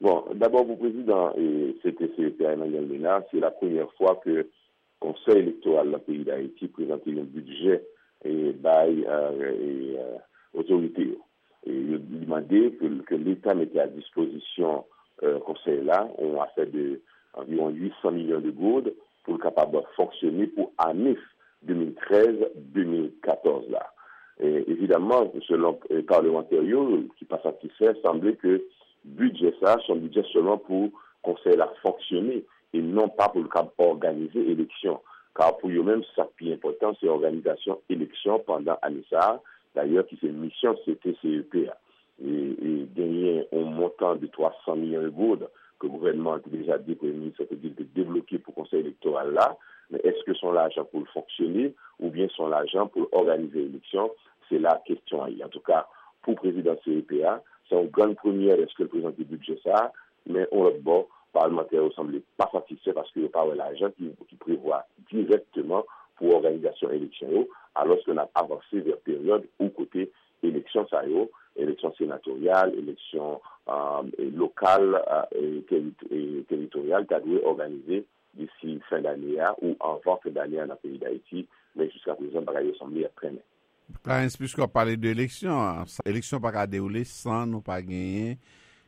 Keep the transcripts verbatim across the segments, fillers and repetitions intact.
Bon, d'abord, vous, Président, et c'était C E P A Emmanuel Lénard, c'est la première fois que le Conseil électoral du pays d'Haïti présentait un budget et bail euh, et euh, autorité. Et il demandait que, que l'État mettait à disposition euh, Conseil là, on a fait de environ huit cents millions de gourdes pour le capable de fonctionner pour année deux mille treize deux mille quatorze là. Et évidemment, selon les parlementaires qui pas satisfaits, semblait que budget ça, son budget seulement pour conseiller à fonctionner et non pas pour le cap organiser l'élection. Car pour eux-mêmes, ça qui est important, c'est l'organisation élection pendant l'année ça. D'ailleurs, qui c'est une mission, c'était C E P A. Et, et gagner un montant de trois cents millions de gourdes que le gouvernement a déjà dit, que le ministre a dit de débloquer pour le conseil électoral là. Mais est-ce que son l'argent pour le fonctionner ou bien son l'argent pour organiser l'élection? C'est la question. En tout cas, pour le président C E P A, c'est une grande première, est-ce que le président du budget ça, mais on le bon, parlementaire ne semble pas satisfait parce qu'il n'y a pas l'argent qui, qui prévoit directement pour l'organisation élection, alors qu'on a avancé vers période où côté élection ça y est, élection sénatoriale, élection euh, locale euh, et, et territoriale qui a dû organiser d'ici fin d'année ou avant fin d'année dans le pays d'Haïti, mais jusqu'à présent, ça a semblé être traîné. Puisqu'on parlait d'élection, l'élection n'a pas déroulé sans nous pas gagner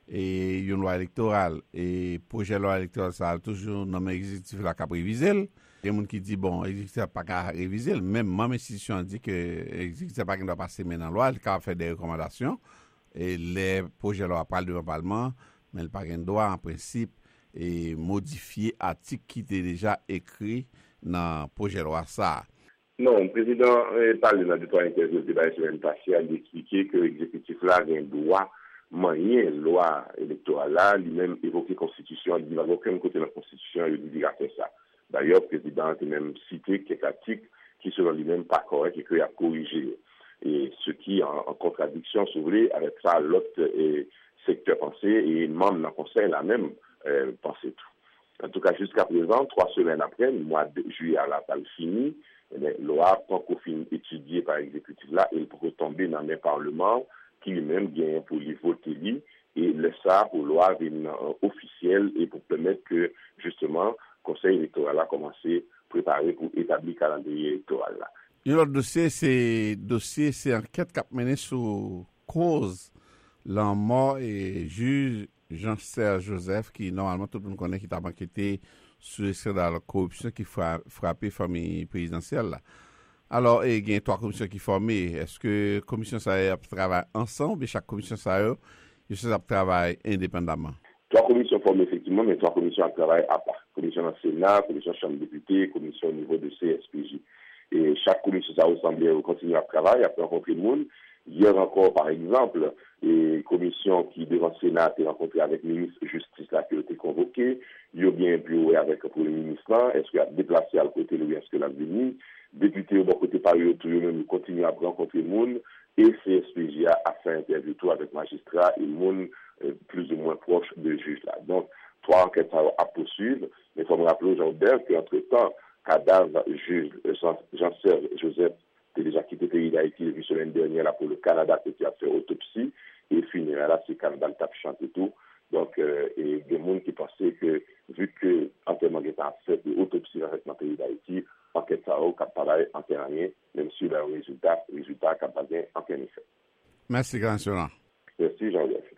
et une loi électorale. Et projet de loi électorale, ça a toujours nommé exécutif la cap réviser. Il y a des gens qui disent, bon, l'exécutif n'a pas qu'à réviser. Même ma institution dit que l'exécutif n'a pas qu'à passer maintenant la loi, il a fait des recommandations. Et les projets de loi parlent devant le Parlement, mais il n'a pas qu'un droit, en principe, et modifier l'article qui était déjà écrit dans le projet de loi ça. Non, le président parle dans deux interviews de la semaine passée à expliquer que l'exécutif là a un droit manier loi électorale là, lui-même évoqué la Constitution, il dit qu'il n'y a aucun côté de la Constitution, il dit qu'il a fait ça. D'ailleurs, le président a même cité quelques articles qui selon lui-même pas corrects et qu'il a corrigé. Et ce qui est en, en contradiction, si vous voulez, avec ça, l'autre euh, secteur pensé et membre dans le conseil là même euh, pensé tout. En tout cas, jusqu'à présent, trois semaines après, le mois de juillet à la balle fini, la loi, tant qu'on finit étudiée par l'exécutif là, il peut tomber dans le Parlement qui lui-même gagne pour les voter lui et le ça pour loi euh, officielle et pour permettre que justement le Conseil électoral a commencé à préparer pour établir le calendrier électoral là. Et l'autre dossier, c'est dossier, c'est enquête qui a mené sur cause la mort et juge Jean-Serge Joseph, qui normalement tout le monde connaît, qui t'a enquêté sur le scandale de la corruption qui a frappé la famille présidentielle. Là. Alors, il y a trois commissions qui sont formées. Est-ce que la commission ça travaille ensemble et chaque commission ça travaille indépendamment? Trois commissions formées effectivement, mais trois commissions travaillent à part. Commission dans le Sénat, commission Chambre des députés, commission au niveau de C S P J. Et chaque commission ça ressemble continuer à travailler, à rencontrer le monde. Hier encore, par exemple, les commissions qui, devant le Sénat, ont rencontré avec le ministre de la Justice là, qui a été convoqué. Il y a bien un bureau avec pour le ministre là. Est-ce qu'il a déplacé à côté de lui, est-ce qu'il a venu? Député au bon côté par eux, tout le monde continue à rencontrer le monde. Et C S P J a fait interview tout avec magistrats et le monde euh, plus ou moins proche de juge là. Donc, trois enquêtes à poursuivre. Mais il faut me rappeler aujourd'hui qu'entre-temps, cadavre juge Jean-Serge Joseph a déjà quitté le pays d'Haïti depuis la semaine dernière là, pour le Canada qui a fait autopsie et finira là, c'est le Canada qui a chanté tout. Donc, euh, et des gens qui pensaient que, vu que l'enterrement est en fait l'autopsie avec le pays d'Haïti, enquête ça a pas en rien, même si le résultat, le résultat n'a pas bien en effet. Merci, Grand Solan. Merci, Jean-Jacques.